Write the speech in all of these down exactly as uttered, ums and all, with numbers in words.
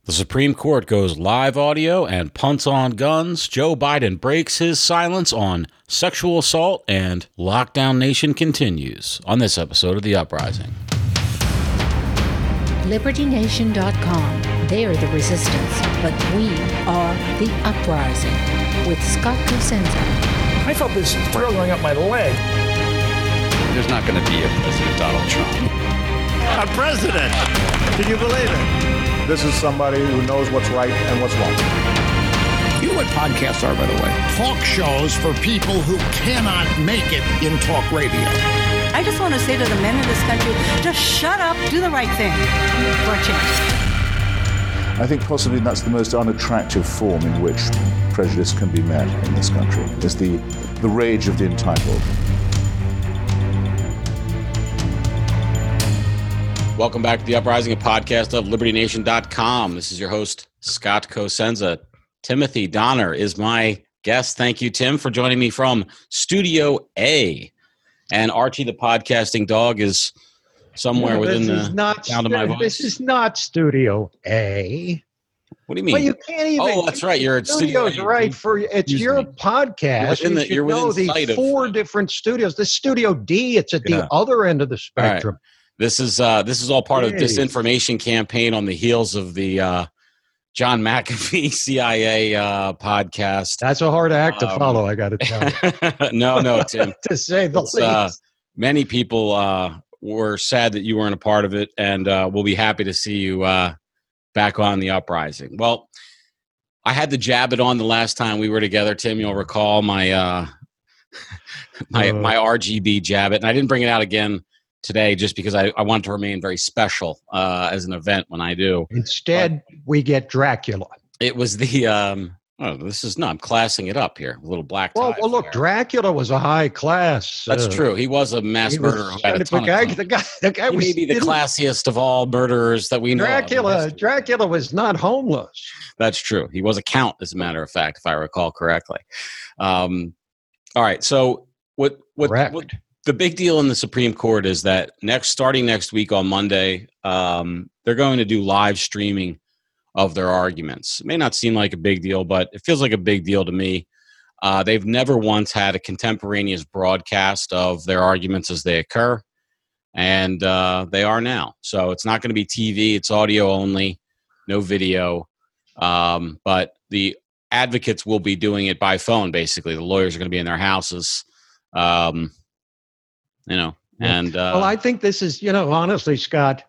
The Supreme Court goes live audio and punts on guns. Joe Biden breaks his silence on sexual assault, and Lockdown Nation continues on this episode of The Uprising. Liberty Nation dot com. They are the resistance, but we are the uprising. With Scott Cosenza. I felt this thrill going up my leg. There's not going to be a President Donald Trump. A president! Can you believe it? This is somebody who knows what's right and what's wrong. You know what podcasts are, by the way? Talk shows for people who cannot make it in talk radio. I just want to say to the men in this country, just shut up, do the right thing for a change. I think possibly that's the most unattractive form in which prejudice can be met in this country, is the, the rage of the entitled. Welcome back to The Uprising, a podcast of Liberty Nation dot com. This is your host, Scott Cosenza. Timothy Donner is my guest. Thank you, Tim, for joining me from Studio A. And Archie, the podcasting dog, is somewhere no, within the not, sound of my voice. This is not Studio A. What do you mean? Well, you can't even. Oh, that's right. You're at Studio Studio's right for it's your me. podcast. You're within, the, you you're within know the sight four of, different studios. The Studio D, it's at yeah. the other end of the spectrum. Right. This is uh, this is all part hey. of disinformation campaign on the heels of the uh, John McAfee C I A uh, podcast. That's a hard act um, to follow, I got to tell you. no, no, Tim. to say the it's, least. Uh, many people uh, were sad that you weren't a part of it, and uh, we'll be happy to see you uh, back on The Uprising. Well, I had to jab it on the last time we were together, Tim. You'll recall my uh, my uh, my R G B jab it, and I didn't bring it out again today just because I, I want to remain very special uh, as an event when I do. Instead, but we get Dracula. It was the, um, oh, this is, no, I'm classing it up here. A little black tie. Well, well look, Dracula was a high class. That's uh, true. He was a mass murderer who had a ton the guy, of the guy, the guy he was may be the classiest of all murderers that we know. Dracula, Dracula was not homeless. That's true. He was a count, as a matter of fact, if I recall correctly. Um, all right. So what, what, Correct. what the big deal in the Supreme Court is that next, starting next week on Monday, um, they're going to do live streaming of their arguments. It may not seem like a big deal, but it feels like a big deal to me. Uh, they've never once had a contemporaneous broadcast of their arguments as they occur, and uh, they are now. So it's not going to be T V. It's audio only, no video. Um, but the advocates will be doing it by phone, basically. The lawyers are going to be in their houses. Um, You know, and uh, well, I think this is, you know, honestly, Scott,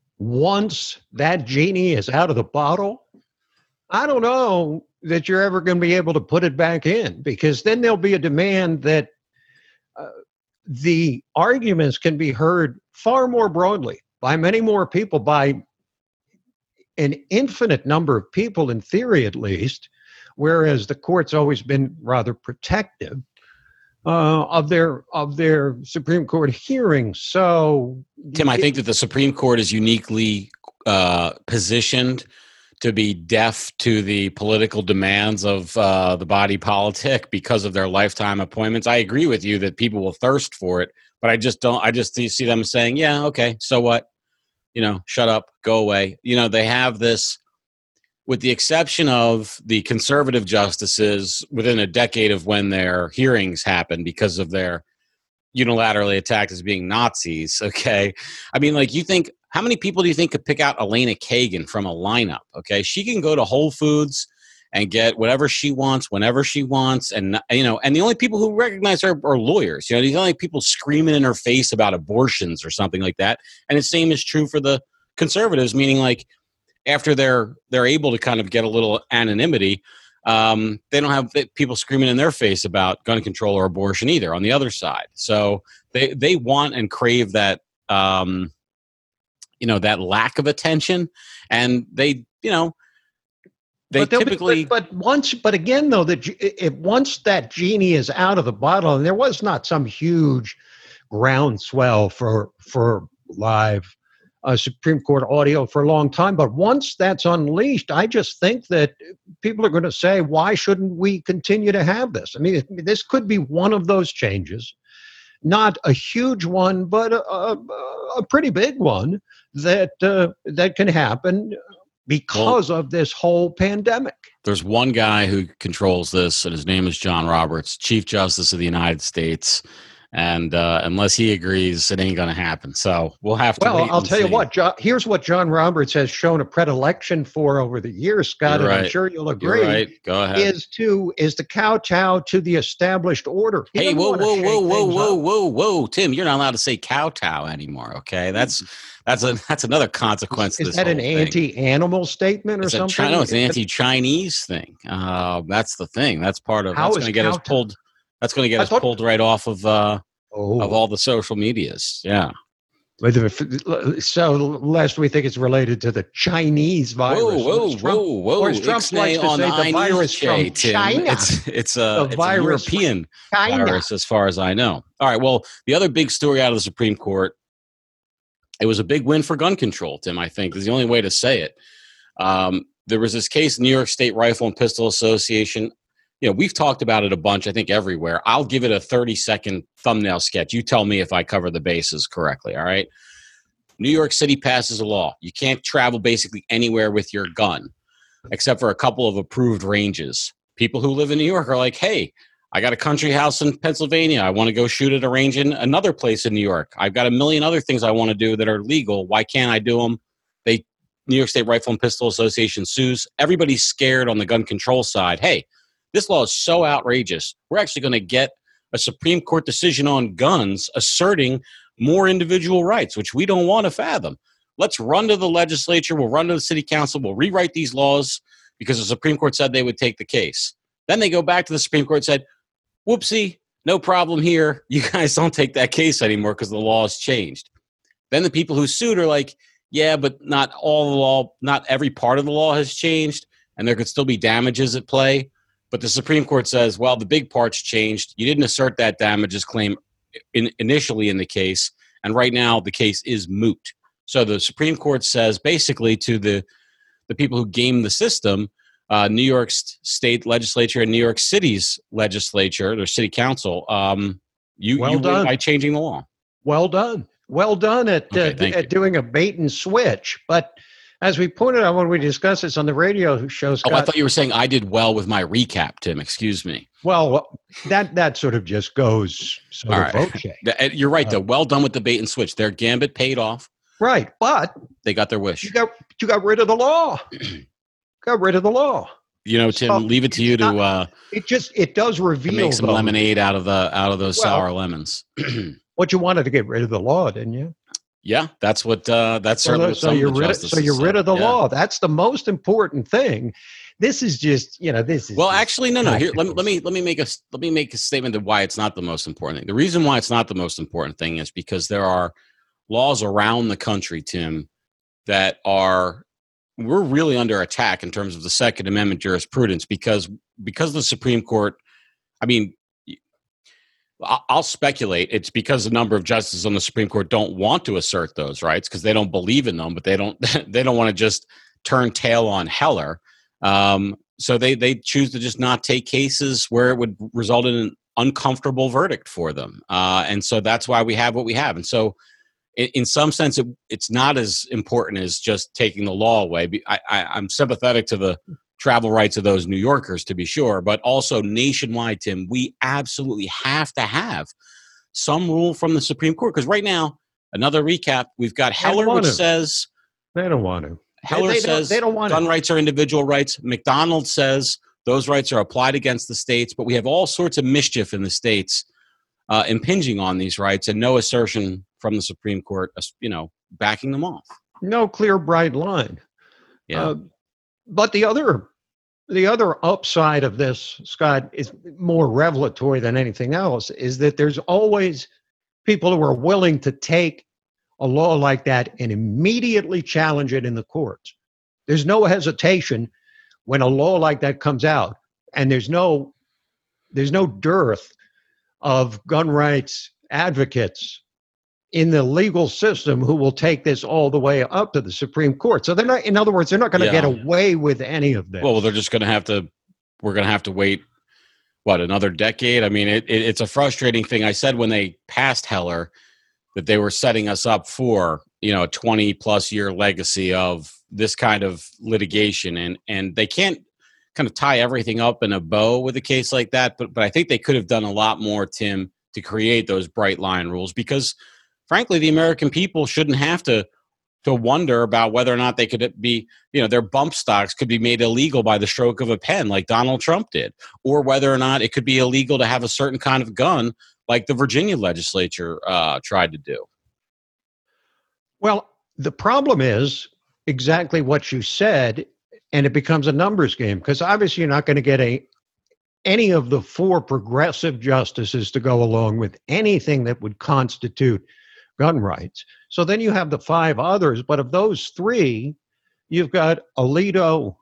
once that genie is out of the bottle, I don't know that you're ever going to be able to put it back in, because then there'll be a demand that uh, the arguments can be heard far more broadly by many more people, by an infinite number of people, in theory at least, whereas the court's always been rather protective Uh, of their of their Supreme Court hearings. So, Tim, I think that the Supreme Court is uniquely uh, positioned to be deaf to the political demands of uh, the body politic because of their lifetime appointments. I agree with you that people will thirst for it, but I just don't. I just see them saying, "Yeah, okay, so what? You know, shut up, go away." You know, they have this. With the exception of the conservative justices within a decade of when their hearings happened because of their unilaterally attacked as being Nazis, okay? I mean, like, you think, how many people do you think could pick out Elena Kagan from a lineup, okay? She can go to Whole Foods and get whatever she wants, whenever she wants, and, you know, and the only people who recognize her are lawyers. You know, the only people screaming in her face about abortions or something like that. And the same is true for the conservatives, meaning, like, after they're they're able to kind of get a little anonymity, um, they don't have people screaming in their face about gun control or abortion either on the other side. So they they want and crave that um, you know that lack of attention, and they you know they but typically. Be, but, but once, but again though, that if once that genie is out of the bottle, and there was not some huge groundswell for for live Uh, Supreme Court audio for a long time. But once that's unleashed, I just think that people are going to say, why shouldn't we continue to have this? I mean, this could be one of those changes, not a huge one, but a, a, a pretty big one that uh, that can happen because well, of this whole pandemic. There's one guy who controls this, and his name is John Roberts, Chief Justice of the United States. And uh, unless he agrees, it ain't going to happen. So we'll have to. Well, wait I'll tell see. you what. John, here's what John Roberts has shown a predilection for over the years, Scott. You're and right. I'm sure you'll agree. You're right. Go ahead. Is to is to kowtow to the established order. He hey, whoa, whoa, whoa, whoa, whoa, up. whoa, whoa, Tim! You're not allowed to say kowtow anymore. Okay, that's that's a that's another consequence. Is, to is this that an whole thing. anti-animal statement or it's something? A, no, it's an anti-Chinese thing. Uh, that's the thing. That's part of. How that's is going to get us kowtow? pulled. That's going to get I us thought- pulled right off of. Uh, Oh. Of all the social medias, yeah. So, lest we think it's related to the Chinese virus. Whoa, whoa, Trump, whoa, whoa! Or as Trump likes to on say, the virus J, from Tim. China. It's it's a, The it's virus a European China. virus, as far as I know. All right. Well, the other big story out of the Supreme Court, it was a big win for gun control, Tim. I think is the only way to say it. Um, there was this case, New York State Rifle and Pistol Association. You know, we've talked about it a bunch, I think, everywhere. I'll give it a thirty-second thumbnail sketch. You tell me if I cover the bases correctly, all right? New York City passes a law. You can't travel basically anywhere with your gun, except for a couple of approved ranges. People who live in New York are like, hey, I got a country house in Pennsylvania. I want to go shoot at a range in another place in New York. I've got a million other things I want to do that are legal. Why can't I do them? They, New York State Rifle and Pistol Association sues. Everybody's scared on the gun control side. Hey, this law is so outrageous. We're actually going to get a Supreme Court decision on guns asserting more individual rights, which we don't want to fathom. Let's run to the legislature. We'll run to the city council. We'll rewrite these laws because the Supreme Court said they would take the case. Then they go back to the Supreme Court and said, whoopsie, no problem here. You guys don't take that case anymore because the law has changed. Then the people who sued are like, yeah, but not all the law, not every part of the law has changed, and there could still be damages at play. But the Supreme Court says, well, the big part's changed. You didn't assert that damages claim in, initially in the case, and right now the case is moot. So the Supreme Court says basically to the, the people who game the system, uh, New York State legislature and New York City's legislature, their city council, um, you, well you done. win by changing the law. Well done. Well done at, Okay, uh, at doing a bait and switch. But as we pointed out when we discussed this on the radio show, Scott, Oh, I thought you were saying I did well with my recap, Tim. Excuse me. well, that that sort of just goes sort All of right. voce. Th- You're right, though. Well done with the bait and switch. Their gambit paid off. Right, but They got their wish. you got you got rid of the law. got rid of the law. You know, Tim, So, leave it to you to not- uh, It just it does to reveal make some though, lemonade out of the out of those Well- sour lemons. what you wanted to get rid of the law, didn't you? Yeah, that's what uh, that's certainly what so some you're of the rid of, justices so you're rid said. of the Yeah. law. That's the most important thing. This is just you know this is Well, just actually, no, no. Here, let, me- practicals. let me let me make a let me make a statement of why it's not the most important thing. The reason why it's not the most important thing is because there are laws around the country, Tim, that are we're really under attack in terms of the Second Amendment jurisprudence because because the Supreme Court. I mean, I'll I'll speculate it's because a number of justices on the Supreme Court don't want to assert those rights because they don't believe in them, but they don't they don't want to just turn tail on Heller. Um, so they they choose to just not take cases where it would result in an uncomfortable verdict for them, uh, and so that's why we have what we have. And so, in, in some sense, it, it's not as important as just taking the law away. Be- I, I, I'm sympathetic to the travel rights of those New Yorkers, to be sure, but also nationwide, Tim, we absolutely have to have some rule from the Supreme Court because right now, another recap, we've got Heller, want which to. says. They don't want to. Heller they, they says don't, they don't want gun it. rights are individual rights. McDonald says those rights are applied against the states, but we have all sorts of mischief in the states uh, impinging on these rights and no assertion from the Supreme Court, uh, you know, backing them off. No clear, bright line. Yeah. Uh, but the other, the other upside of this, Scott, is more revelatory than anything else. Is that there's always people who are willing to take a law like that and immediately challenge it in the courts. There's no hesitation when a law like that comes out, and there's no, there's no dearth of gun rights advocates in the legal system who will take this all the way up to the Supreme Court. So they're not, in other words, they're not going to Yeah. get away with any of this. Well, they're just going to have to, we're going to have to wait, what, another decade? I mean, it, it, it's a frustrating thing. I said when they passed Heller, that they were setting us up for, you know, a twenty plus year legacy of this kind of litigation. And, and they can't kind of tie everything up in a bow with a case like that. But, but I think they could have done a lot more, Tim, to create those bright line rules, because frankly, the American people shouldn't have to, to wonder about whether or not they could be, you know, their bump stocks could be made illegal by the stroke of a pen like Donald Trump did, or whether or not it could be illegal to have a certain kind of gun like the Virginia legislature uh, tried to do. Well, the problem is exactly what you said, and it becomes a numbers game, because obviously you're not going to get a any of the four progressive justices to go along with anything that would constitute gun rights. So then you have the five others, but of those three, you've got Alito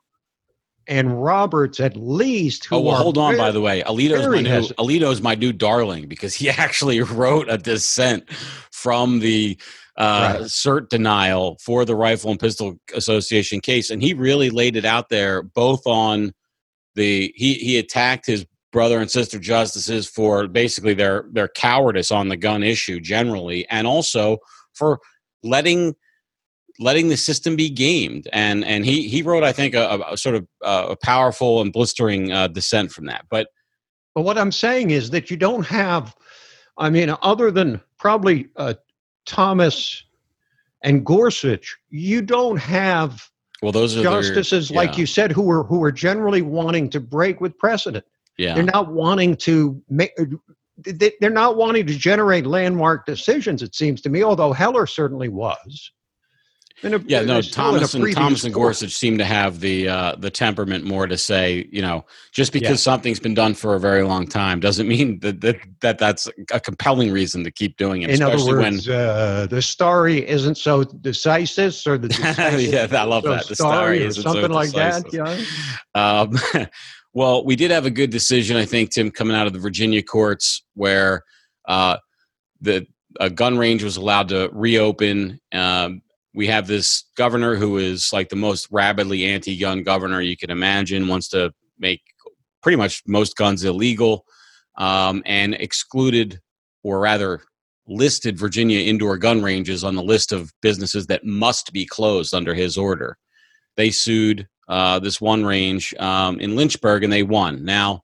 and Roberts at least. Who oh, well, are hold on, very, by the way. Alito's my, new, Alito's my new darling, because he actually wrote a dissent from the uh, right. cert denial for the Rifle and Pistol Association case. And he really laid it out there, both on the, he, he attacked his brother and sister justices for basically their, their cowardice on the gun issue generally, and also for letting letting the system be gamed. And and he he wrote, I think, a, a sort of uh, a powerful and blistering uh, dissent from that. But but what I'm saying is that you don't have, I mean, other than probably uh, Thomas and Gorsuch, you don't have well, those are justices their, yeah. like you said who are who are generally wanting to break with precedent. Yeah, they're not wanting to make. They're not wanting to generate landmark decisions. It seems to me, although Heller certainly was. A, yeah, no, Thomas and Thomas and Gorsuch seem to have the uh, the temperament more to say, you know, just because yeah. something's been done for a very long time doesn't mean that that, that that's a compelling reason to keep doing it. In especially other words, when uh, the story isn't so decisive, or the yeah, I love so that. The story isn't something so like decisive. that. Yeah. Um, well, we did have a good decision, I think, Tim, coming out of the Virginia courts, where uh, the a gun range was allowed to reopen. Um, We have this governor who is like the most rabidly anti-gun governor you can imagine, wants to make pretty much most guns illegal, um, and excluded, or rather listed, Virginia indoor gun ranges on the list of businesses that must be closed under his order. They sued uh, this one range um, in Lynchburg, and they won. Now,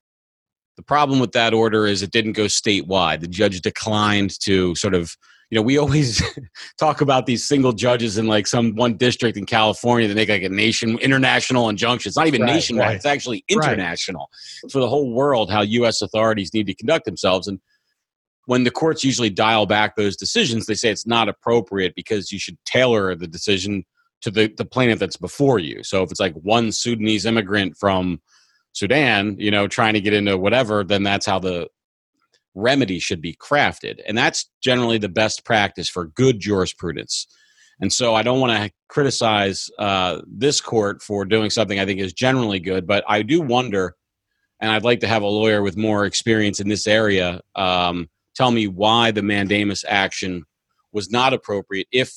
the problem with that order is it didn't go statewide. The judge declined to sort of, you know, we always talk about these single judges in like some one district in California that make like a nation, international injunction. It's not even right, nationwide. Right. It's actually international. Right. It's for the whole world how U S authorities need to conduct themselves. And when the courts usually dial back those decisions, they say it's not appropriate because you should tailor the decision to the, the plaintiff that's before you. So if it's like one Sudanese immigrant from Sudan, you know, trying to get into whatever, then that's how the remedy should be crafted. And that's generally the best practice for good jurisprudence. And so I don't want to criticize uh, this court for doing something I think is generally good, but I do wonder, and I'd like to have a lawyer with more experience in this area um, tell me why the mandamus action was not appropriate if,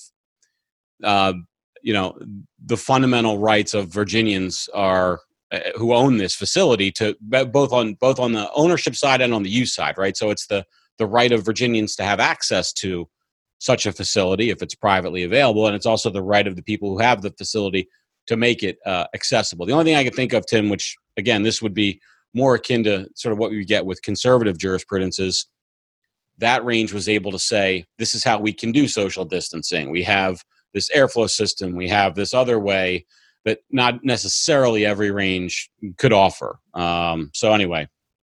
uh, you know, the fundamental rights of Virginians are uh, who own this facility to both on both on the ownership side and on the use side, right? So it's the the right of Virginians to have access to such a facility if it's privately available, and it's also the right of the people who have the facility to make it uh, accessible. The only thing I can think of, Tim, which again, this would be more akin to sort of what we get with conservative jurisprudence, is that range was able to say, this is how we can do social distancing. We have this airflow system. We have this other way that not necessarily every range could offer. Um, so anyway.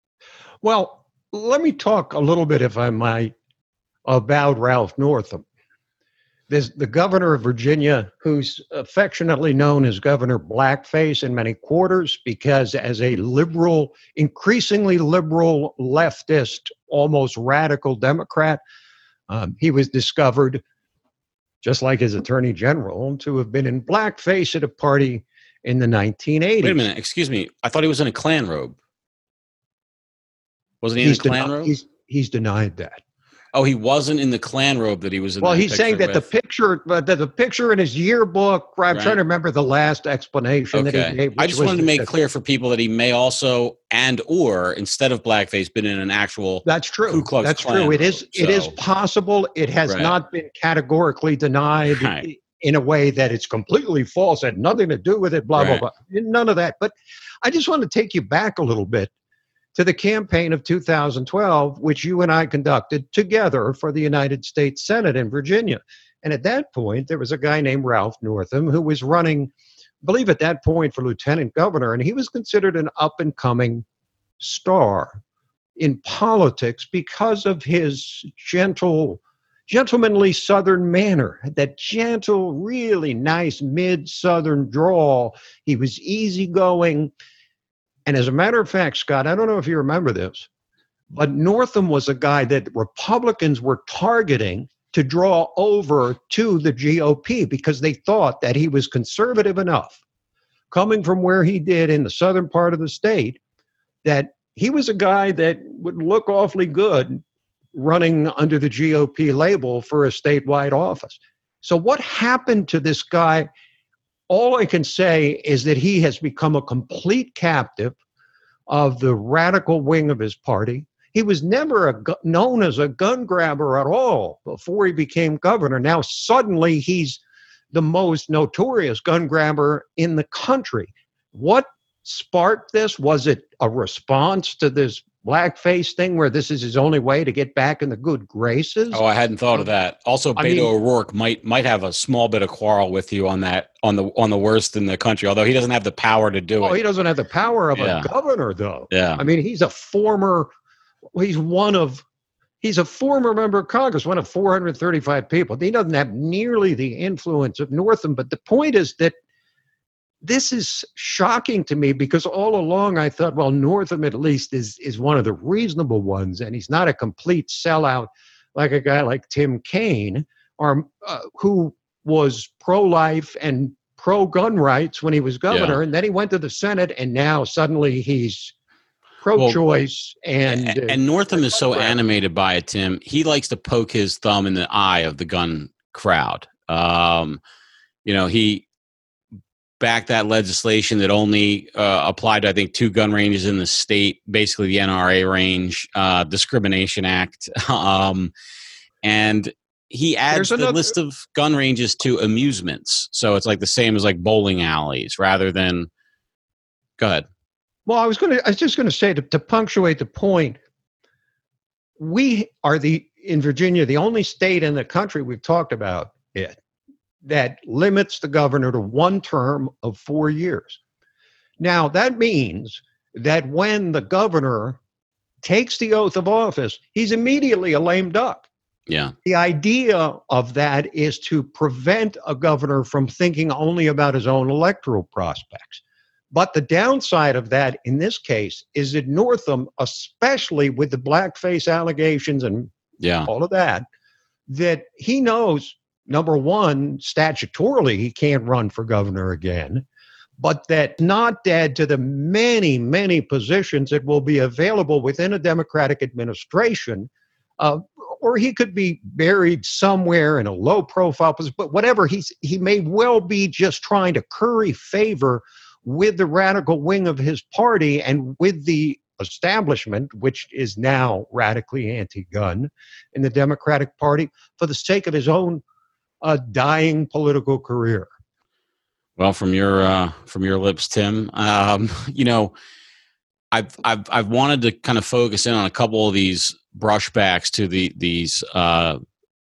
Well, let me talk a little bit, if I might, about Ralph Northam. There's the governor of Virginia, who's affectionately known as Governor Blackface in many quarters, because as a liberal, increasingly liberal, leftist, almost radical Democrat, um, he was discovered, just like his attorney general, to have been in blackface at a party in the nineteen eighties. Wait a minute, excuse me. I thought he was in a Klan robe. Wasn't he he's in a Klan deni- robe? He's, he's denied that. Oh, he wasn't in the Klan robe that he was in. Well, that he's saying that with. the picture, but the, the picture in his yearbook. I'm Right. trying to remember the last explanation Okay. that he gave. I which just was wanted to make that- clear for people that he may also and or instead of blackface been in an actual That's true. Ku Klux That's Klan true. It robe, is. It is so- possible. It has Right. not been categorically denied Right. in a way that it's completely false, had nothing to do with it. Blah Right. blah blah. None of that. But I just want to take you back a little bit to the campaign of two thousand twelve, which you and I conducted together for the United States Senate in Virginia. And at that point, there was a guy named Ralph Northam who was running, I believe at that point, for lieutenant governor, and he was considered an up-and-coming star in politics because of his gentle, gentlemanly Southern manner, that gentle, really nice mid-Southern drawl. He was easygoing. And as a matter of fact, Scott, I don't know if you remember this, but Northam was a guy that Republicans were targeting to draw over to the G O P because they thought that he was conservative enough, coming from where he did in the southern part of the state, that he was a guy that would look awfully good running under the G O P label for a statewide office. So what happened to this guy? All I can say is that he has become a complete captive of the radical wing of his party. He was never a gu- known as a gun grabber at all before he became governor. Now suddenly he's the most notorious gun grabber in the country. What sparked this? Was it a response to this blackface thing where this is his only way to get back in the good graces? Oh, I hadn't thought of that. Also, I Beto mean- O'Rourke might might have a small bit of quarrel with you on that on the on the worst in the country, although he doesn't have the power to do Oh, it. he doesn't have the power of Yeah. a governor, though. Yeah. I mean, he's a former, he's one of, he's a former member of Congress, one of four hundred thirty-five people. He doesn't have nearly the influence of Northam. But the point is that this is shocking to me because all along I thought, well, Northam at least is is one of the reasonable ones, and he's not a complete sellout like a guy like Tim Kaine, or uh, who was pro-life and pro-gun rights when he was governor, Yeah. and then he went to the Senate, and now suddenly he's pro-choice. and and, uh, and Northam is so Right. animated by it, Tim. He likes to poke his thumb in the eye of the gun crowd. Um, you know, he backed that legislation that only uh, applied to, I think, two gun ranges in the state, basically the N R A range, uh, Discrimination Act. um, and he adds There's the another- list of gun ranges to amusements. So it's like the same as like bowling alleys rather than, go ahead. Well, I was going to, I was just going to say to, to punctuate the point, we are the, in Virginia, the only state in the country, we've talked about it, that limits the governor to one term of four years. Now, that means that when the governor takes the oath of office, he's immediately a lame duck. Yeah. The idea of that is to prevent a governor from thinking only about his own electoral prospects. But the downside of that in this case is that Northam, especially with the blackface allegations and Yeah. all of that, that he knows, number one, statutorily, he can't run for governor again, but that not dead to the many, many positions that will be available within a Democratic administration, uh, or he could be buried somewhere in a low profile position, but whatever, he's, he may well be just trying to curry favor with the radical wing of his party and with the establishment, which is now radically anti-gun in the Democratic Party, for the sake of his own uh, dying political career. Well, from your uh, from your lips, Tim, um, you know, I've I've I've wanted to kind of focus in on a couple of these brushbacks to the these uh,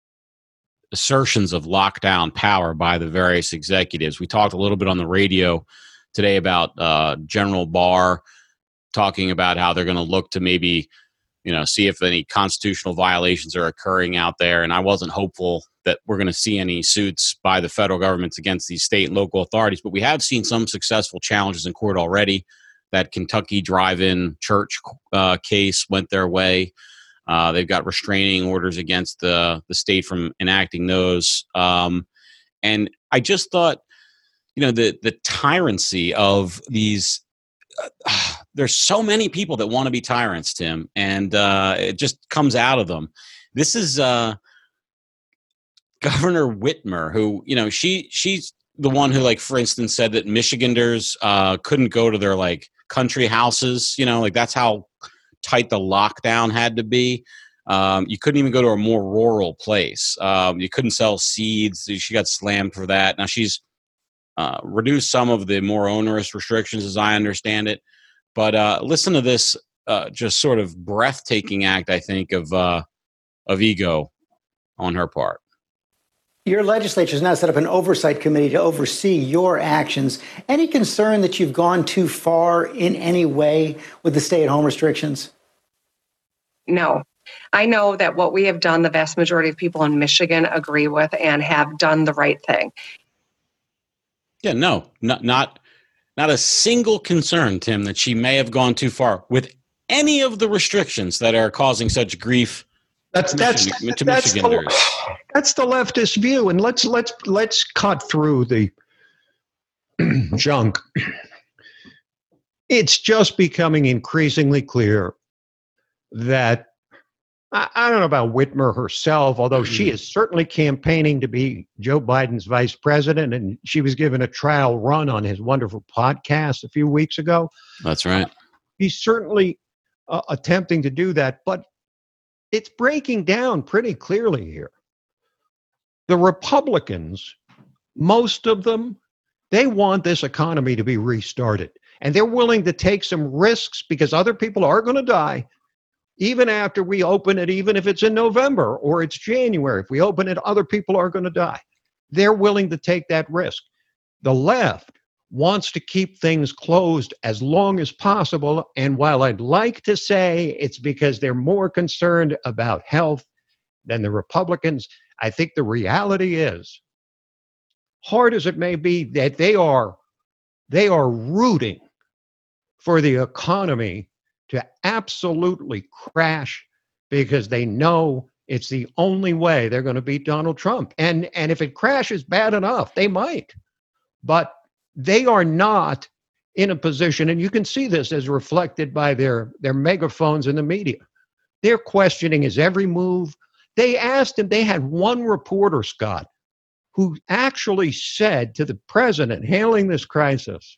assertions of lockdown power by the various executives. We talked a little bit on the radio today about uh, General Barr talking about how they're going to look to maybe, you know, see if any constitutional violations are occurring out there. And I wasn't hopeful that we're going to see any suits by the federal governments against these state and local authorities, but we have seen some successful challenges in court already. That Kentucky drive-in church uh, case went their way. Uh, they've got restraining orders against the, the state from enacting those. Um, and I just thought, you know, the the tyrancy of these, uh, there's so many people that want to be tyrants, Tim, and uh, it just comes out of them. This is uh, Governor Whitmer, who, you know, she she's the one who, like, for instance, said that Michiganders uh, couldn't go to their, like, country houses. You know, like, that's how tight the lockdown had to be. Um, you couldn't even go to a more rural place. Um, you couldn't sell seeds. She got slammed for that. Now she's uh, reduced some of the more onerous restrictions, as I understand it. But uh, listen to this uh, just sort of breathtaking act, I think, of uh, of ego on her part. Your legislature has now set up an oversight committee to oversee your actions. Any concern that you've gone too far in any way with the stay-at-home restrictions? No. I know that what we have done, the vast majority of people in Michigan agree with and have done the right thing. Yeah, no, not not not a single concern, Tim, that she may have gone too far with any of the restrictions that are causing such grief. That's that's Michigan, to that's Michiganders. the, that's the leftist view, and let's let's let's cut through the junk. It's just becoming increasingly clear that I, I don't know about Whitmer herself, although she is certainly campaigning to be Joe Biden's vice president, and she was given a trial run on his wonderful podcast a few weeks ago. That's right. He's certainly uh, attempting to do that, but it's breaking down pretty clearly here. The Republicans, most of them, they want this economy to be restarted. And they're willing to take some risks because other people are going to die, even after we open it, even if it's in November or it's January. If we open it, other people are going to die. They're willing to take that risk. The left wants to keep things closed as long as possible. And while I'd like to say it's because they're more concerned about health than the Republicans, I think the reality is, hard as it may be, that they are they are rooting for the economy to absolutely crash because they know it's the only way they're going to beat Donald Trump. And and if it crashes bad enough, they might. But they are not in a position, and you can see this as reflected by their, their megaphones in the media. They're questioning his every move. They asked him, they had one reporter, Scott, who actually said to the president hailing this crisis,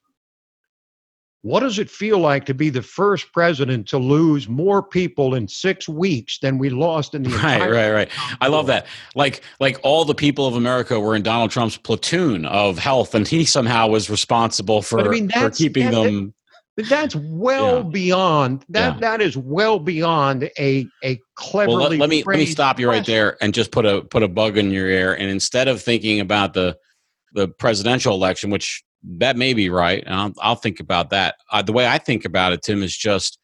what does it feel like to be the first president to lose more people in six weeks than we lost in the entire Right, right, right. I love that. Like, like all the people of America were in Donald Trump's platoon of health, and he somehow was responsible for, But I mean, for that's- keeping that- them. That's well Yeah. beyond that. Yeah. That is well beyond a a cleverly. Well, let, let me let me phrased stop you right question. there and just put a put a bug in your ear. And instead of thinking about the the presidential election, which that may be right, and I'll, I'll think about that. Uh, the way I think about it, Tim, is just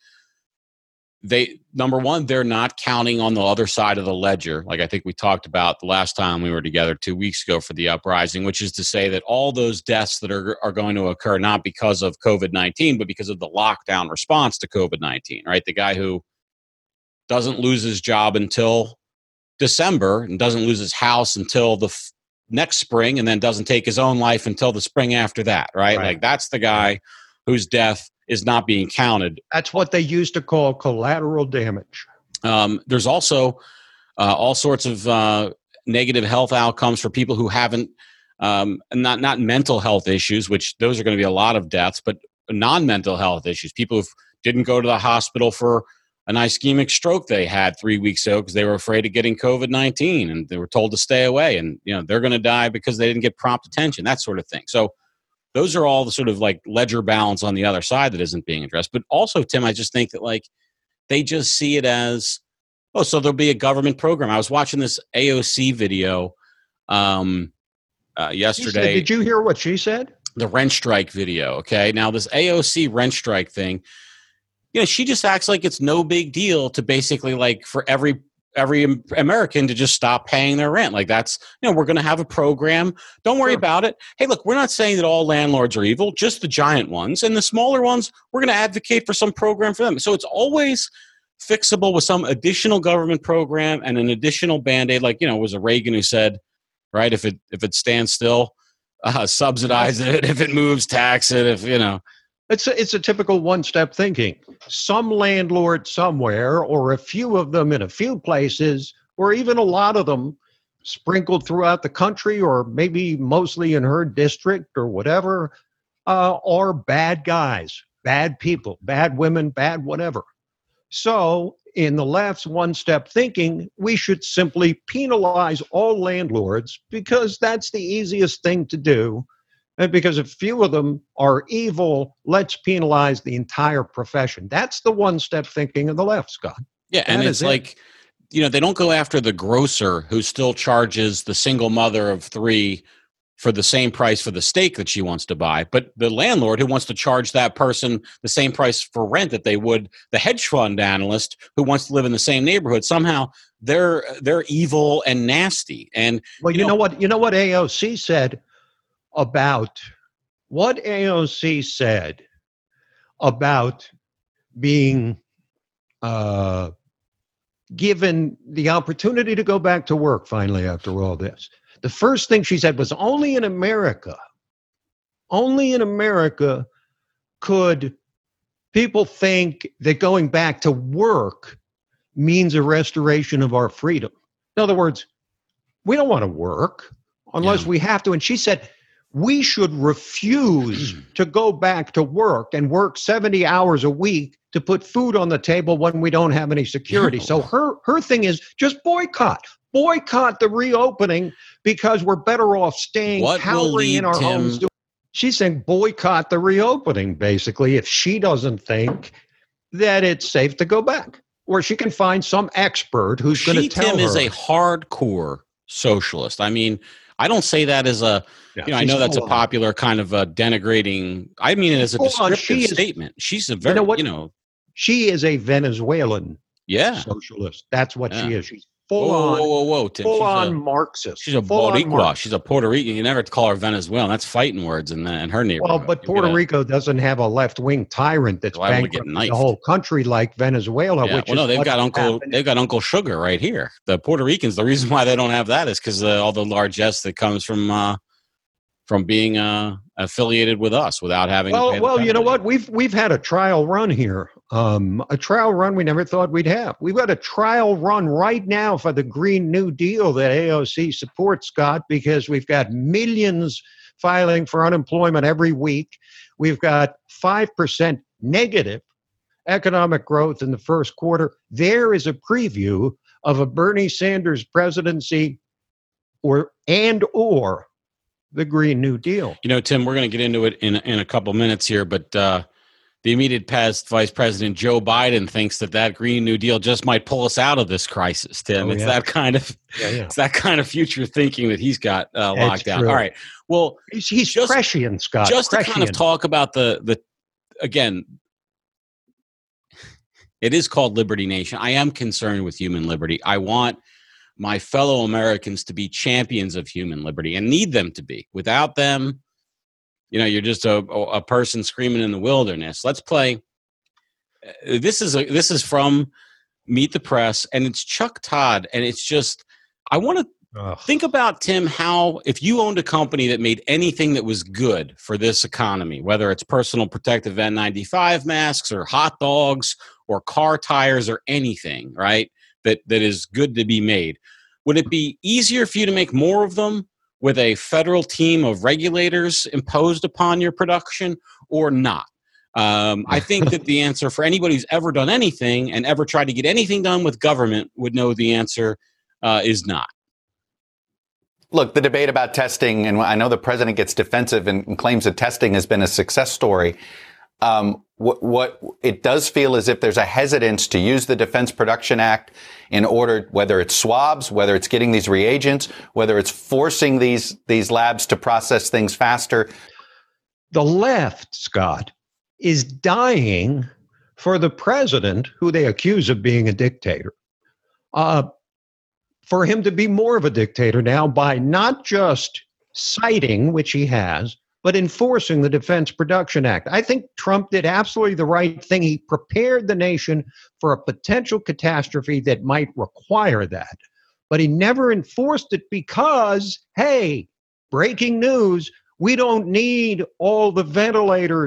they number one, they're not counting on the other side of the ledger, like I think we talked about the last time we were together two weeks ago for the uprising, which is to say that all those deaths that are are going to occur not because of COVID nineteen, but because of the lockdown response to COVID nineteen. Right, the guy who doesn't lose his job until December and doesn't lose his house until the f- next spring, and then doesn't take his own life until the spring after that, right? Right. Like that's the guy whose death is not being counted. That's what they used to call collateral damage. Um, there's also uh, all sorts of uh, negative health outcomes for people who haven't, um, not not mental health issues, which those are going to be a lot of deaths, but non-mental health issues. People who didn't go to the hospital for an ischemic stroke they had three weeks ago because they were afraid of getting COVID nineteen and they were told to stay away, and you know they're going to die because they didn't get prompt attention, that sort of thing. So those are all the sort of like ledger balance on the other side that isn't being addressed. But also, Tim, I just think that like they just see it as, oh, so there'll be a government program. I was watching this A O C video um, uh, She yesterday. said- did you hear what she said? The rent strike video. Okay. Now this A O C rent strike thing, you know, she just acts like it's no big deal to basically like for every every American to just stop paying their rent. Like that's, you know, we're going to have a program. Don't worry Sure. about it. Hey, look, we're not saying that all landlords are evil, just the giant ones. And the smaller ones, we're going to advocate for some program for them. So it's always fixable with some additional government program and an additional Band-Aid. Like, you know, it was a Reagan who said, right, if it if it stands still, uh, subsidize it. If it moves, tax it. If, you know. It's a, it's a typical one-step thinking. Some landlord somewhere, or a few of them in a few places, or even a lot of them sprinkled throughout the country, or maybe mostly in her district or whatever, uh, are bad guys, bad people, bad women, bad whatever. So in the left's one-step thinking, we should simply penalize all landlords because that's the easiest thing to do. And because a few of them are evil, let's penalize the entire profession. That's the one-step thinking of the left, Scott. Yeah, and That it's is it. like, you know, they don't go after the grocer who still charges the single mother of three for the same price for the steak that she wants to buy, but the landlord who wants to charge that person the same price for rent that they would the hedge fund analyst who wants to live in the same neighborhood. Somehow they're they're evil and nasty. And well, you, you know, know what? You know what A O C said about what A O C said about being uh, given the opportunity to go back to work finally after all this. The first thing she said was only in America, only in America could people think that going back to work means a restoration of our freedom. In other words, we don't want to work unless Yeah. we have to. And she said, we should refuse to go back to work and work seventy hours a week to put food on the table when we don't have any security. No. So her, her thing is just boycott. Boycott the reopening because we're better off staying What will cowering in lead our Tim- homes. doing- She's saying boycott the reopening, basically, if she doesn't think that it's safe to go back. Or she can find some expert who's going to she, tell Tim, her. is a hardcore socialist. I mean, I don't say that as a, Yeah, you know, I she's know that's a full on. popular kind of a denigrating. I mean it as a Full on. descriptive She is- statement. She's a very, know you know, what? you know She is a Venezuelan yeah. socialist. That's what she Yeah. is. She's full Whoa, on, whoa, whoa, whoa, Tim. full she's on a, Marxist. she's a full on Boricua. Marxist. She's a Puerto Rican. You never call her Venezuelan. That's fighting words in, the, in her neighborhood. Well, but You'll Puerto get a- Rico doesn't have a left-wing tyrant that's Liable to get bankrupting knifed. the whole country like Venezuela. Yeah. Which Well, no, is they've what got Uncle. happened. They've got Uncle Sugar right here. The Puerto Ricans. The reason why they don't have that is because uh, all the largesse that comes from uh, from being uh, affiliated with us without having. to pay Well, the well, you know penalty. what? We've we've had a trial run here. Um, a trial run we never thought we'd have. We've got a trial run right now for the Green New Deal that A O C supports, Scott, because we've got millions filing for unemployment every week. We've got five percent negative economic growth in the first quarter. There is a preview of a Bernie Sanders presidency or and or the Green New Deal. You know, Tim, we're going to get into it in in a couple minutes here, but uh, the immediate past Vice President Joe Biden thinks that that Green New Deal just might pull us out of this crisis. Tim, Oh, it's yeah. that kind of Yeah, yeah. it's that kind of future thinking that he's got uh, It's locked down. true. All right, well, He's, he's Just- prescient, Scott. just to kind of prescient. talk about the the again. It is called Liberty Nation. I am concerned with human liberty. I want my fellow Americans to be champions of human liberty and need them to be. Without them, you know, you're just a, a person screaming in the wilderness. Let's play. uh, This is a, this is from Meet the Press, and it's Chuck Todd, and it's just I want to Ugh. think about, Tim, how if you owned a company that made anything that was good for this economy, whether it's personal protective N ninety-five masks or hot dogs or car tires or anything, right, that that is good to be made, would it be easier for you to make more of them with a federal team of regulators imposed upon your production or not? Um, I think that the answer for anybody who's ever done anything and ever tried to get anything done with government would know the answer uh, is not. Look, the debate about testing, and I know the president gets defensive and, and claims that testing has been a success story. Um, what, what it does feel as if there's a hesitance to use the Defense Production Act in order, whether it's swabs, whether it's getting these reagents, whether it's forcing these these labs to process things faster. The left, Scott, is dying for the president, who they accuse of being a dictator, uh, for him to be more of a dictator now by not just citing, which he has, but enforcing the Defense Production Act. I think Trump did absolutely the right thing. He prepared the nation for a potential catastrophe that might require that. But he never enforced it because, hey, breaking news, we don't need all the ventilators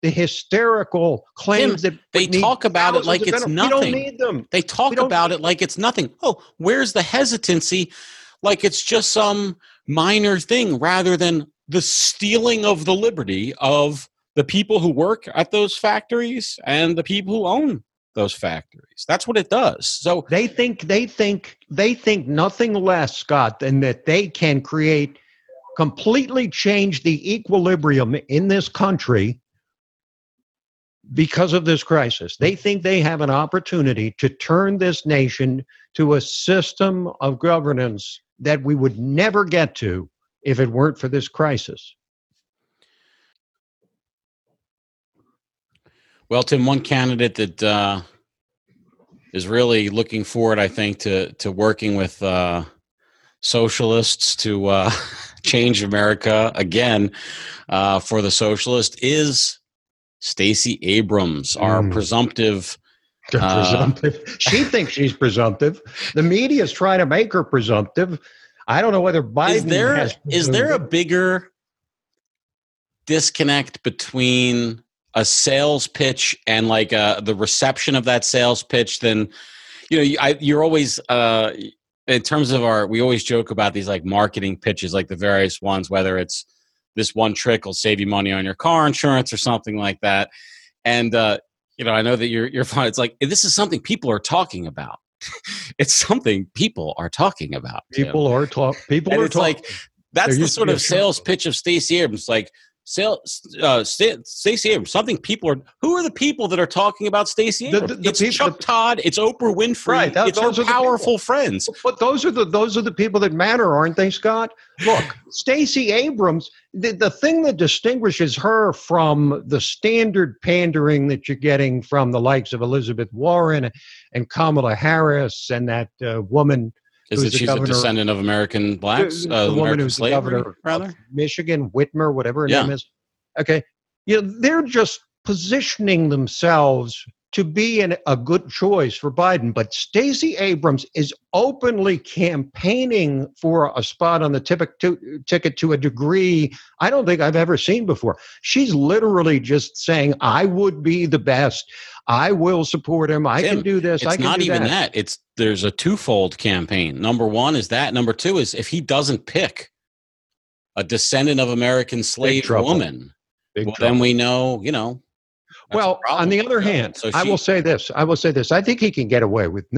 the hysterical claims Tim, that they talk about it like it's nothing. We don't need them. They talk about it like it's nothing. Oh, where's the hesitancy? Like it's just some minor thing rather than the stealing of the liberty of the people who work at those factories and the people who own those factories. That's what it does. So they think they think they think nothing less, Scott, than that they can create completely change the equilibrium in this country because of this crisis. They think they have an opportunity to turn this nation to a system of governance that we would never get to if it weren't for this crisis. Well, Tim, one candidate that uh, is really looking forward, I think, to to working with uh, socialists to uh, change America again uh, for the socialist is Stacey Abrams, our Mm. presumptive. Uh, presumptive. She thinks she's presumptive. The media is trying to make her presumptive. I don't know whether Biden is there has is there a presumed. bigger disconnect between a sales pitch and like uh, the reception of that sales pitch than, you know, you, I, you're always, uh, in terms of our, we always joke about these like marketing pitches, like the various ones, whether it's this one trick will save you money on your car insurance or something like that. And, uh, you know, I know that you're, you're fine. It's like, this is something people are talking about. It's something people are talking about. People Tim. are talk. People And are it's talking. like, that's There the used to sort be of a show. sales pitch of Stacey Abrams. Like, sales, uh, Sta- Stacey Abrams, something people are, who are the people that are talking about Stacey The- Abrams? the- the it's peop- Chuck the- Todd, it's Oprah Winfrey, Right, that- it's those her are the powerful people. friends. But those are the those are the people that matter, aren't they, Scott? Look, Stacey Abrams, the, the thing that distinguishes her from the standard pandering that you're getting from the likes of Elizabeth Warren and Kamala Harris and that uh, woman Is who's it the she's a governor- descendant of American blacks, the, uh, the woman American who's the slavery, governor rather? of Michigan, Whitmer, whatever her Yeah. name is. Okay, you know, they're just positioning themselves to be an, a good choice for Biden. But Stacey Abrams is openly campaigning for a spot on the tipic to, ticket to a degree I don't think I've ever seen before. She's literally just saying, I would be the best. I will support him. I Tim, can do this. It's I can not do even that. that. It's there's a twofold campaign. Number one is that. Number two is if he doesn't pick a descendant of American slave trouble. woman, Big well, trouble. then we know, you know. that's Well, a problem. on the other So- hand, so I she- will say this. I will say this. I think he can get away with.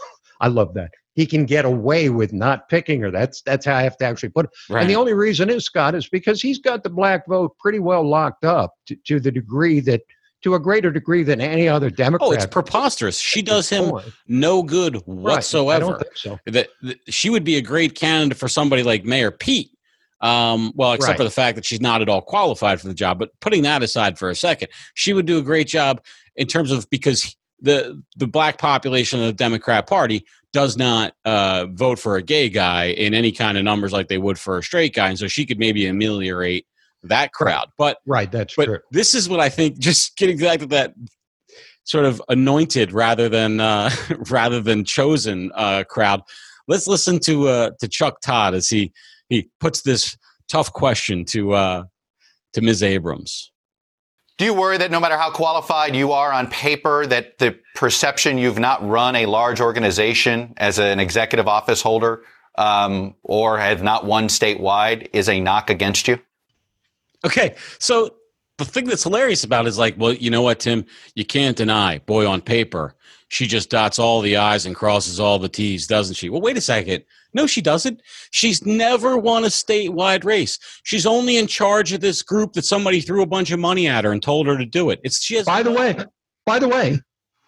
I love that. He can get away with not picking her. That's that's how I have to actually put it. Right. And the only reason is, Scott, is because he's got the black vote pretty well locked up to, to the degree that, to a greater degree than any other Democrat. Oh, it's preposterous. She does him point. no good whatsoever. I don't think so. That, that she would be a great candidate for somebody like Mayor Pete. Um, well, except Right. for the fact that she's not at all qualified for the job. But putting that aside for a second, she would do a great job in terms of because the the black population of the Democrat Party does not uh, vote for a gay guy in any kind of numbers like they would for a straight guy, and so she could maybe ameliorate that crowd. But Right, that's but true. this is what I think. Just getting back to that sort of anointed rather than uh, rather than chosen uh, crowd. Let's listen to uh, to Chuck Todd as he he puts this tough question to uh, to Miz Abrams. Do you worry that no matter how qualified you are on paper, that the perception you've not run a large organization as an executive office holder um, or have not won statewide is a knock against you? Okay, so the thing that's hilarious about it is like, well, you know what, Tim? You can't deny, boy, on paper, she just dots all the I's and crosses all the T's, doesn't she? Well, wait a second. No, she doesn't. She's never won a statewide race. She's only in charge of this group that somebody threw a bunch of money at her and told her to do it. It's she has By the way, by the way,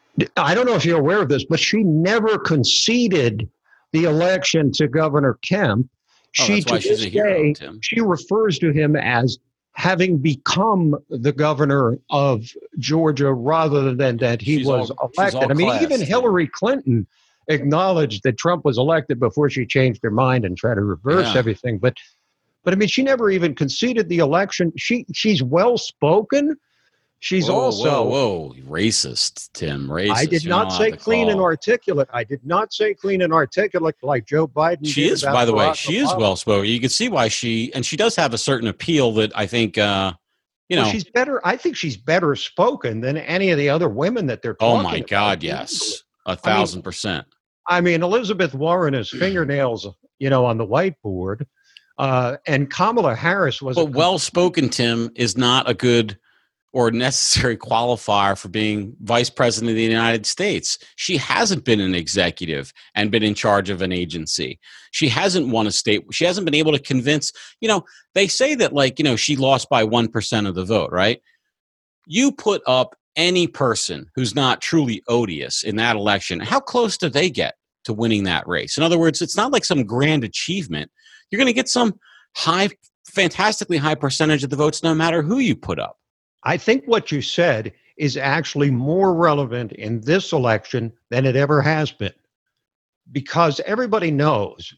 I don't know if you're aware of this, but she never conceded the election to Governor Kemp. Oh, She, that's why to she's this a hero, day, Tim. she refers to him as having become the governor of Georgia rather than that he She's was all- she's elected. all I mean, class, even Tim. Hillary Clinton acknowledged that Trump was elected before she changed her mind and tried to reverse Yeah. everything. But, but I mean, she never even conceded the election. She she's well spoken. She's whoa, also. whoa, whoa, racist, Tim. Racist. I did You're not say allowed to clean and call. articulate. I did not say clean and articulate like Joe Biden. She did is, about by the way, Barack she is Obama. well spoken. You can see why she, and she does have a certain appeal that I think uh, you know, well, she's better. I think she's better spoken than any of the other women that they're talking oh my about. God, yes, a thousand I mean, percent. I mean, Elizabeth Warren has fingernails, you know, on the whiteboard, uh, and Kamala Harris was. But well spoken, Tim, is not a good or necessary qualifier for being vice president of the United States. She hasn't been an executive and been in charge of an agency. She hasn't won a state. She hasn't been able to convince, you know, they say that, like, you know, she lost by one percent of the vote, right? You put up any person who's not truly odious in that election, how close do they get to winning that race? In other words, it's not like some grand achievement. You're going to get some high, fantastically high percentage of the votes no matter who you put up. I think what you said is actually more relevant in this election than it ever has been, because everybody knows,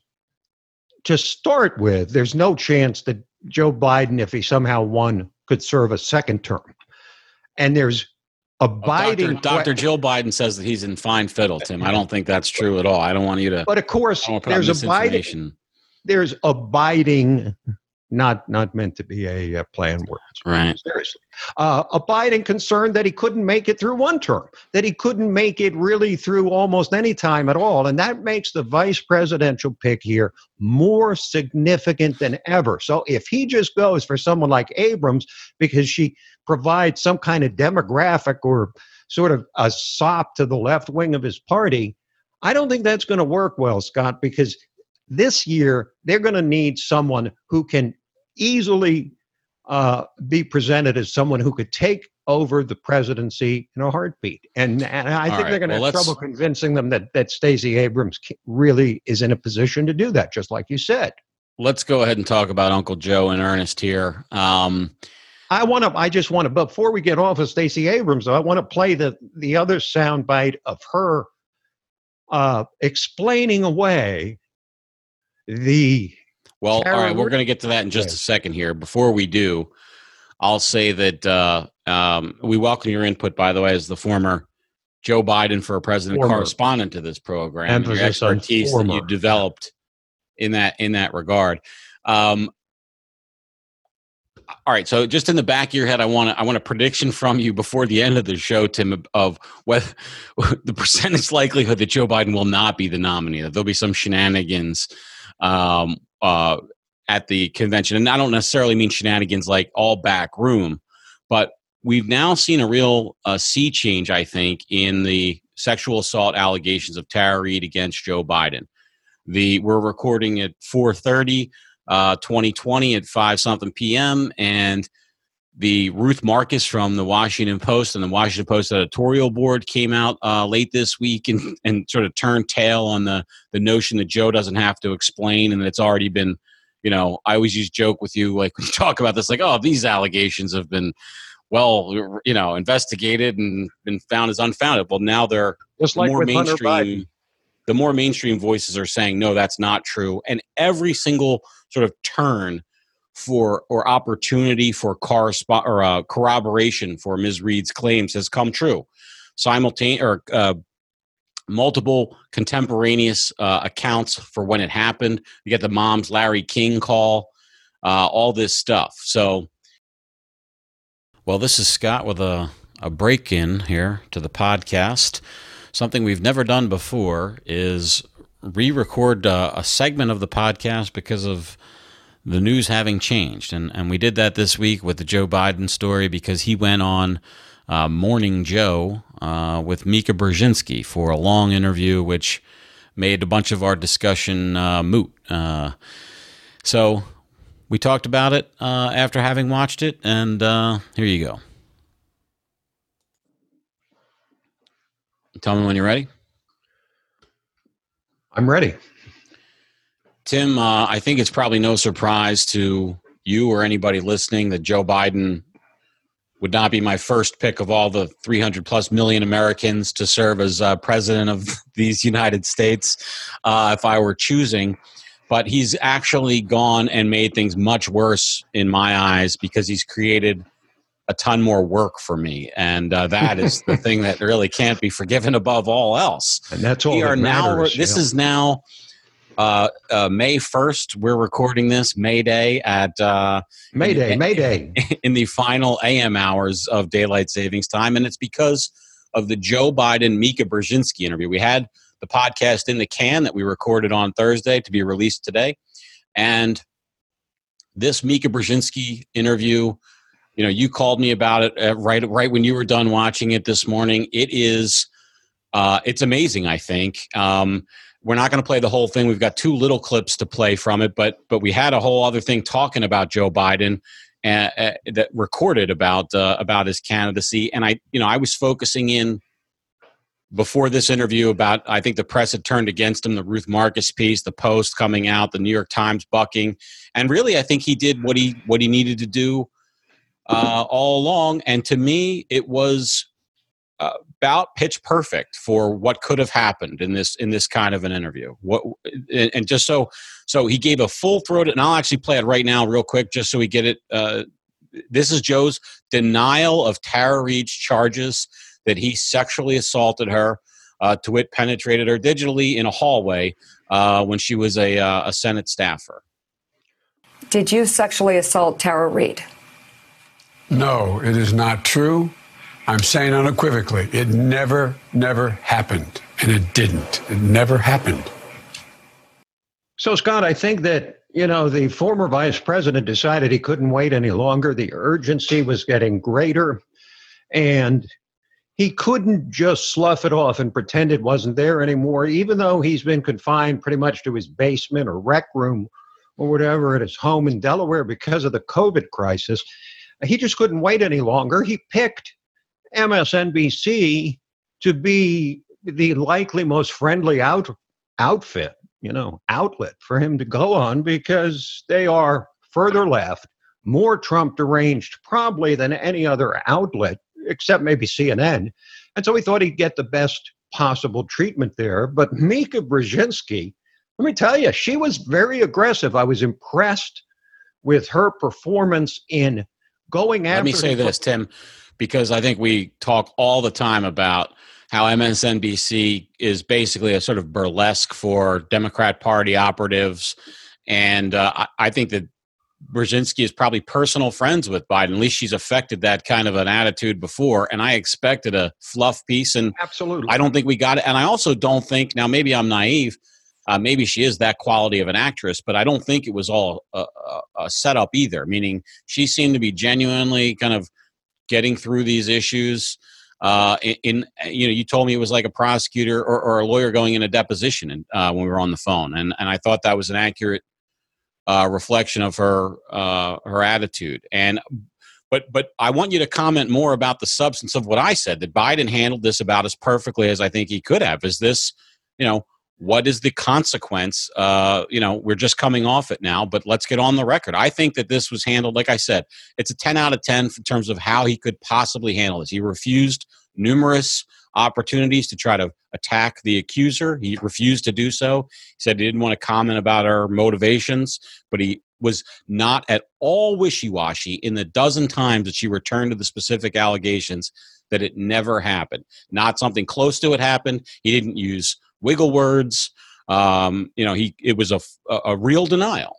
to start with, there's no chance that Joe Biden, if he somehow won, could serve a second term. And there's abiding. Oh, Doctor Doctor Jill Biden says that he's in fine fiddle, Tim. I don't think that's true at all. I don't want you to. But of course, there's abiding. There's abiding. Not not meant to be a, a play on words. Right. Seriously. Uh, abiding concern that he couldn't make it through one term, that he couldn't make it really through almost any time at all. And that makes the vice presidential pick here more significant than ever. So if he just goes for someone like Abrams because she provides some kind of demographic or sort of a sop to the left wing of his party, I don't think that's going to work well, Scott, because this year they're going to need someone who can easily uh, be presented as someone who could take over the presidency in a heartbeat. And, and I All think right. they're going to well, have let's... trouble convincing them that, that Stacey Abrams really is in a position to do that, just like you said. Let's go ahead and talk about Uncle Joe in earnest here. Um, I want to, I just want to, before we get off of Stacey Abrams, I want to play the, the other soundbite of her uh, explaining away the Well, all right, we're going to get to that in just a second here. Before we do, I'll say that uh, um, we welcome your input, by the way, as the former Joe Biden for President former. correspondent to this program, Emphasis your expertise that you developed in that in that regard. Um, all right, so just in the back of your head, I want I want a prediction from you before the end of the show, Tim, of whether the percentage likelihood that Joe Biden will not be the nominee, that there'll be some shenanigans um, uh, at the convention. And I don't necessarily mean shenanigans like all back room, but we've now seen a real uh, sea change, I think, in the sexual assault allegations of Tara Reade against Joe Biden. The we're recording at four thirty, uh, twenty twenty at five something p.m. and the Ruth Marcus from the Washington Post and the Washington Post editorial board came out uh, late this week and, and sort of turned tail on the, the notion that Joe doesn't have to explain and that it's already been, you know, I always use joke with you, like when you talk about this, like, oh, these allegations have been, well, you know, investigated and been found as unfounded. Well, now they're just like more with Hunter Biden. mainstream. The more mainstream voices are saying, no, that's not true. And every single sort of turn for or opportunity for correspond or uh, corroboration for Miz Reade's claims has come true. Simultaneous or uh, multiple contemporaneous uh, accounts for when it happened. You get the mom's Larry King call, uh, all this stuff. So, well, this is Scott with a, a break-in here to the podcast. Something we've never done before is re-record uh, a segment of the podcast because of the news having changed. And and we did that this week with the Joe Biden story because he went on uh, Morning Joe uh, with Mika Brzezinski for a long interview, which made a bunch of our discussion uh, moot. Uh, so we talked about it uh, after having watched it, and uh, here you go. Tell me when you're ready. I'm ready. Tim, uh, I think it's probably no surprise to you or anybody listening that Joe Biden would not be my first pick of all the three hundred plus million Americans to serve as uh, president of these United States uh, if I were choosing. But he's actually gone and made things much worse in my eyes because he's created a ton more work for me. And uh, that is the thing that really can't be forgiven above all else. And that's all we that are now. matters, This yeah. is now Uh, uh, May first, we're recording this, May Day at uh, May Day, in, May Day. in the final A M hours of daylight savings time, and it's because of the Joe Biden Mika Brzezinski interview. We had the podcast in the can that we recorded on Thursday to be released today, and this Mika Brzezinski interview, you know, you called me about it uh, right right when you were done watching it this morning. It is, uh, it's amazing. I think um, we're not going to play the whole thing. We've got two little clips to play from it, but but we had a whole other thing talking about Joe Biden uh, uh, that recorded about uh, about his candidacy, and I, you know, I was focusing in before this interview about, I think the press had turned against him, the Ruth Marcus piece, the Post coming out, the New York Times bucking, and really I think he did what he what he needed to do uh, all along. And to me, it was uh, about pitch perfect for what could have happened in this in this kind of an interview. What and, and just so so he gave a full throated, and I'll actually play it right now, real quick, just so we get it. Uh, this is Joe's denial of Tara Reade's charges that he sexually assaulted her, uh, to wit, penetrated her digitally in a hallway uh, when she was a, uh, a Senate staffer. Did you sexually assault Tara Reade? No, it is not true. I'm saying unequivocally, it never, never happened. And it didn't. It never happened. So, Scott, I think that, you know, the former vice president decided he couldn't wait any longer. The urgency was getting greater, and he couldn't just slough it off and pretend it wasn't there anymore, even though he's been confined pretty much to his basement or rec room or whatever at his home in Delaware because of the COVID crisis. He just couldn't wait any longer. He picked M S N B C to be the likely most friendly out, outfit, you know, outlet for him to go on, because they are further left, more Trump deranged probably than any other outlet, except maybe C N N. And so he thought he'd get the best possible treatment there. But Mika Brzezinski, let me tell you, she was very aggressive. I was impressed with her performance in going after... Let me say this, Tim, because I think we talk all the time about how M S N B C is basically a sort of burlesque for Democrat Party operatives. And uh, I, I think that Brzezinski is probably personal friends with Biden. At least she's affected that kind of an attitude before. And I expected a fluff piece. And absolutely, I don't think we got it. And I also don't think, now maybe I'm naive, uh, maybe she is that quality of an actress, but I don't think it was all a, a, a setup either. Meaning she seemed to be genuinely kind of getting through these issues. Uh, in, in you know, you told me it was like a prosecutor or, or a lawyer going in a deposition and, uh, when we were on the phone. And, and I thought that was an accurate Uh, reflection of her uh, her attitude. And but but I want you to comment more about the substance of what I said, that Biden handled this about as perfectly as I think he could have. Is this, you know, what is the consequence? Uh, you know, we're just coming off it now, but let's get on the record. I think that this was handled, like I said, it's a ten out of ten in terms of how he could possibly handle this. He refused numerous opportunities to try to attack the accuser. He refused to do so. He said he didn't want to comment about her motivations, but he was not at all wishy-washy in the dozen times that she returned to the specific allegations that it never happened. Not something close to it happened. He didn't use wiggle words. Um, you know, he it was a, a, a real denial.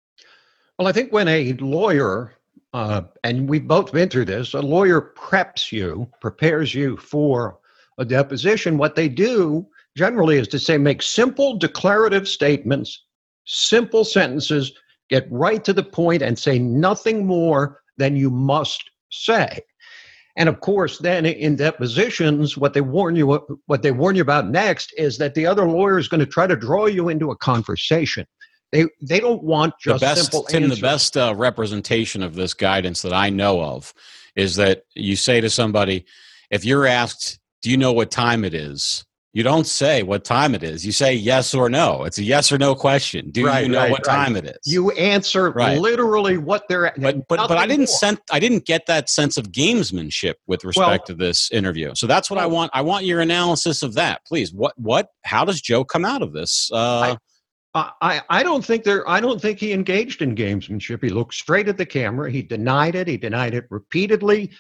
Well, I think when a lawyer, uh, and we've both been through this, a lawyer preps you, prepares you for a deposition, what they do generally is to say, make simple declarative statements, simple sentences, get right to the point and say nothing more than you must say. And of course, then in depositions, what they warn you, what they warn you about next is that the other lawyer is going to try to draw you into a conversation. They they don't want just the best, simple Tim, answers. the best uh, representation of this guidance that I know of is that you say to somebody, if you're asked, do you know what time it is? You don't say what time it is. You say yes or no. It's a yes or no question. Do right, you know right, what right. time it is? You answer right. literally what they're. But but but I didn't more. sense. I didn't get that sense of gamesmanship with respect well, to this interview. So that's what well, I want. I want your analysis of that, please. What what? How does Joe come out of this? Uh, I, I I don't think there. I don't think he engaged in gamesmanship. He looked straight at the camera. He denied it. He denied it repeatedly.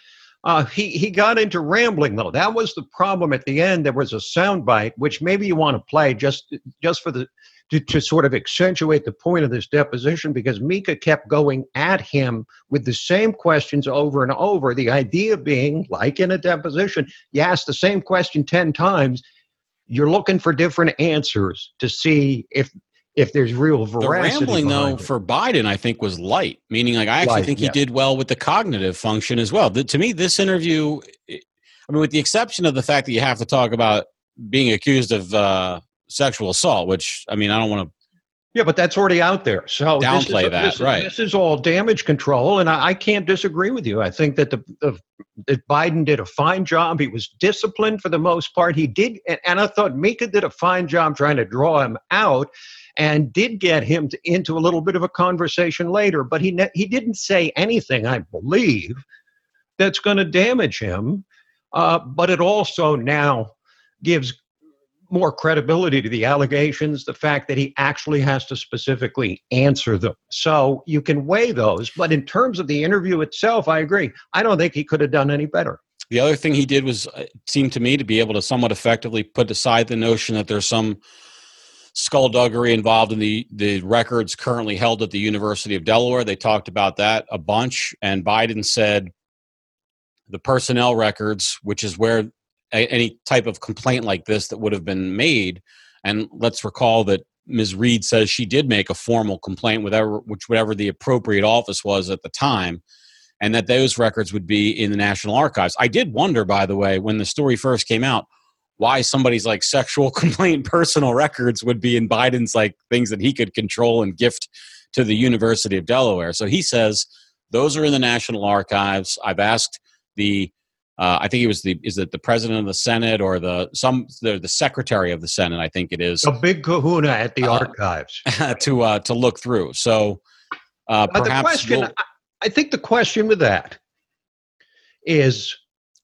Uh, he, he got into rambling, though. That was the problem at the end. There was a soundbite, which maybe you want to play just, just for the to, to sort of accentuate the point of this deposition, because Mika kept going at him with the same questions over and over. The idea being, like in a deposition, you ask the same question ten times, you're looking for different answers to see if if there's real veracity. The rambling, though, it. for Biden, I think, was light, meaning like I actually Light, think he yeah. did well with the cognitive function as well. The, to me, this interview, I mean, with the exception of the fact that you have to talk about being accused of uh, sexual assault, which, I mean, I don't want to Yeah, but that's already out there. So this downplay is, that, this, right? This is all damage control, and I, I can't disagree with you. I think that the, the that Biden did a fine job. He was disciplined for the most part. He did, and, and I thought Mika did a fine job trying to draw him out, and did get him to, into a little bit of a conversation later. But he ne- he didn't say anything, I believe, that's going to damage him. Uh, but it also now gives more credibility to the allegations, the fact that he actually has to specifically answer them. So you can weigh those. But in terms of the interview itself, I agree. I don't think he could have done any better. The other thing he did was, it seemed to me, to be able to somewhat effectively put aside the notion that there's some skullduggery involved in the, the records currently held at the University of Delaware. They talked about that a bunch. And Biden said the personnel records, which is where any type of complaint like this that would have been made. And let's recall that Miz Reed says she did make a formal complaint, whatever, which whatever the appropriate office was at the time, and that those records would be in the National Archives. I did wonder, by the way, when the story first came out, why somebody's like sexual complaint personal records would be in Biden's like things that he could control and gift to the University of Delaware. So he says those are in the National Archives. I've asked the Uh, I think he was the is it the president of the Senate or the some the, the secretary of the Senate, I think it is, A big kahuna at the uh, archives to uh, to look through. So uh, Uh, perhaps the question, we'll- I, I think the question with that is,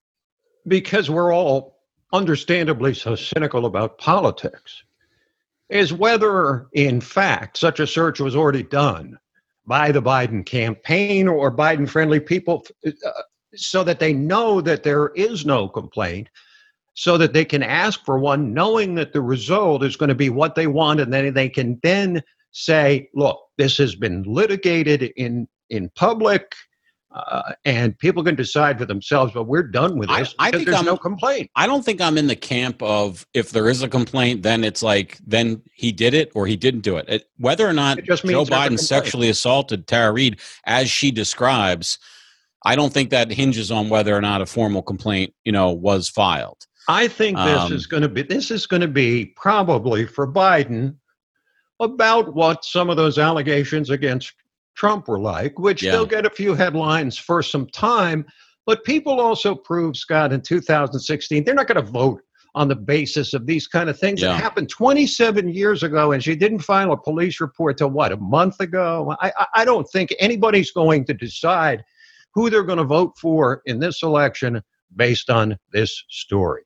because we're all understandably so cynical about politics, is whether in fact such a search was already done by the Biden campaign or Biden-friendly people, uh, so that they know that there is no complaint, so that they can ask for one, knowing that the result is going to be what they want, and then they can then say, look, this has been litigated in, in public, uh, and people can decide for themselves, but we're done with this I, I because think there's I'm, no complaint. I don't think I'm in the camp of if there is a complaint, then it's like, then he did it or he didn't do it. it whether or not It just Joe means there's a Biden complaint. sexually assaulted Tara Reid, as she describes, I don't think that hinges on whether or not a formal complaint, you know, was filed. I think this Um, is going to be this is going to be probably for Biden about what some of those allegations against Trump were like, which Yeah. they'll get a few headlines for some time. But people also proved, Scott, in two thousand sixteen, they're not going to vote on the basis of these kind of things. Yeah. It happened twenty-seven years ago, and she didn't file a police report till what, a month ago? I, I, I don't think anybody's going to decide who they're going to vote for in this election based on this story.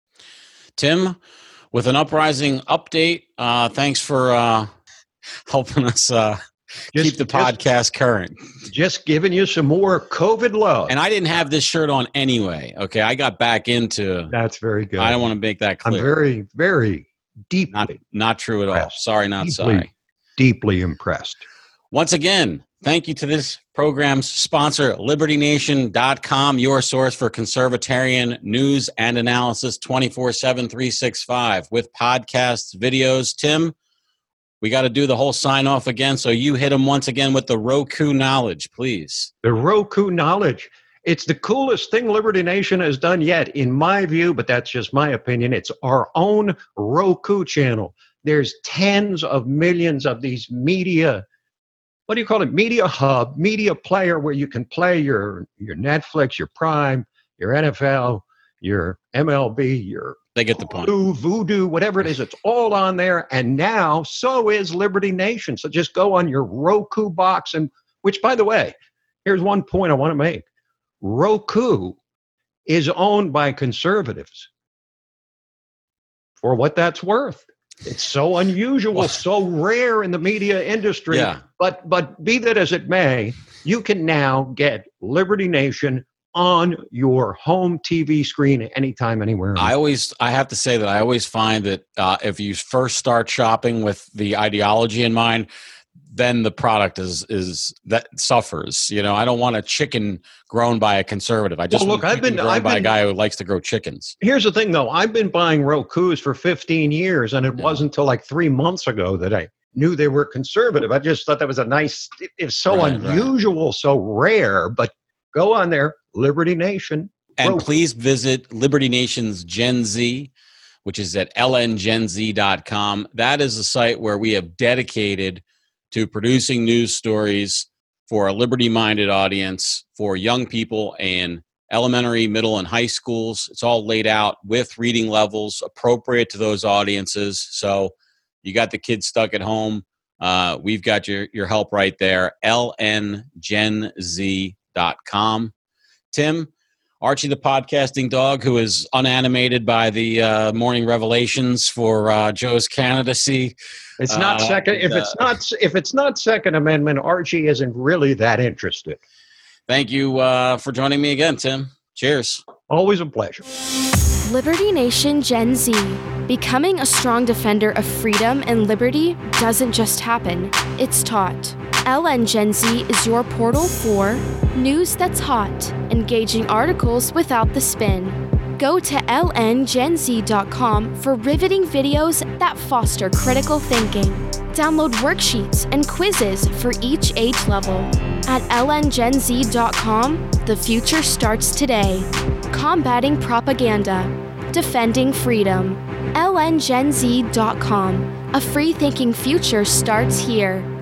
Tim, with an Uprising update, uh, thanks for uh, helping us uh, Just- keep the just- podcast current. Just giving you some more COVID love. And I didn't have this shirt on anyway. Okay, I got back into. That's very good. I don't want to make that I'm clear. very, very deeply, not not true at all. impressed. Sorry, not deeply, sorry. deeply impressed. Once again, thank you to this program's sponsor, Liberty Nation dot com, your source for conservatarian news and analysis twenty-four seven, three sixty-five with podcasts, videos. Tim, we got to do the whole sign off again. So you hit them once again with the Roku knowledge, please. The Roku knowledge. It's the coolest thing Liberty Nation has done yet, in my view, but that's just my opinion. It's our own Roku channel. There's tens of millions of these media, what do you call it? Media hub, media player, where you can play your, your Netflix, your Prime, your N F L, your M L B, your They get the point. Voodoo, Voodoo, whatever it is, it's all on there. And now, so is Liberty Nation. So just go on your Roku box, and which, by the way, here's one point I want to make. Roku is owned by conservatives. For what that's worth. It's so unusual, Well, so rare in the media industry. Yeah. But but be that as it may, you can now get Liberty Nation on your home T V screen anytime, anywhere. I always, I have to say that I always find that uh, if you first start shopping with the ideology in mind, then the product is is that suffers. You know, I don't want a chicken grown by a conservative. I just well, look, want I've been grown I've by been, a guy who likes to grow chickens. Here's the thing, though. I've been buying Rokus for fifteen years, and it Yeah. wasn't until like three months ago that I knew they were conservative. I just thought that was a nice. It, it's so Right, unusual, so rare. But go on there, Liberty Nation. And Roku. please visit Liberty Nation's Gen Z, which is at L N gen Z dot com. That is a site where we have dedicated to producing news stories for a liberty-minded audience, for young people in elementary, middle, and high schools. It's all laid out with reading levels appropriate to those audiences. So you got the kids stuck at home. Uh, we've got your, your help right there, L N gen Z dot com. Tim, Archie the podcasting dog, who is unanimated by the uh, morning revelations for uh, Joe's candidacy. It's not Uh, second. If uh, it's not, if it's not Second Amendment, Archie isn't really that interested. Thank you uh, for joining me again, Tim. Cheers. Always a pleasure. Liberty Nation Gen Z. Becoming a strong defender of freedom and liberty doesn't just happen, it's taught. L N Gen Z is your portal for news that's hot, engaging articles without the spin. Go to L N gen Z dot com for riveting videos that foster critical thinking. Download worksheets and quizzes for each age level. At L N gen Z dot com, the future starts today. Combating propaganda. Defending freedom. L N gen Z dot com. A free-thinking future starts here.